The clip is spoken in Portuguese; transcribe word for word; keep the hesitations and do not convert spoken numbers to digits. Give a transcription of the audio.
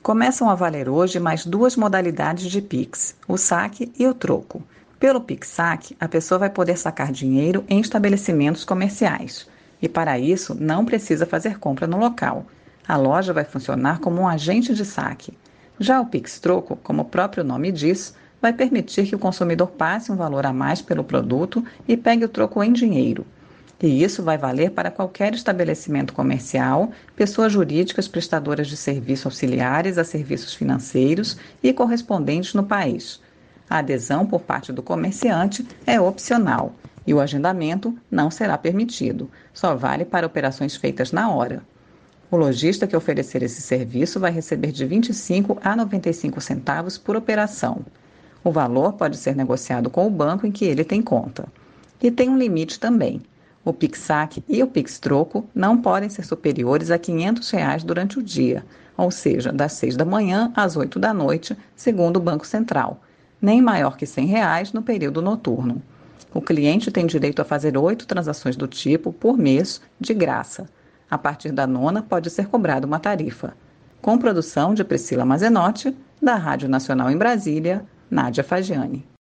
Começam a valer hoje mais duas modalidades de Pix, o saque e o troco. Pelo Pix-saque, a pessoa vai poder sacar dinheiro em estabelecimentos comerciais. E para isso, não precisa fazer compra no local. A loja vai funcionar como um agente de saque. Já o Pix-troco, como o próprio nome diz, vai permitir que o consumidor passe um valor a mais pelo produto e pegue o troco em dinheiro. E isso vai valer para qualquer estabelecimento comercial, pessoas jurídicas prestadoras de serviços auxiliares a serviços financeiros e correspondentes no país. A adesão por parte do comerciante é opcional e o agendamento não será permitido, só vale para operações feitas na hora. O lojista que oferecer esse serviço vai receber de vinte e cinco a noventa e cinco centavos por operação. O valor pode ser negociado com o banco em que ele tem conta. E tem um limite também. O Pix-saque e o Pix-troco não podem ser superiores a quinhentos reais durante o dia, ou seja, das seis da manhã às oito da noite, segundo o Banco Central, nem maior que cem reais no período noturno. O cliente tem direito a fazer oito transações do tipo por mês, de graça. A partir da nona, pode ser cobrada uma tarifa. Com produção de Priscila Mazenotti, da Rádio Nacional em Brasília, Nádia Fagiani.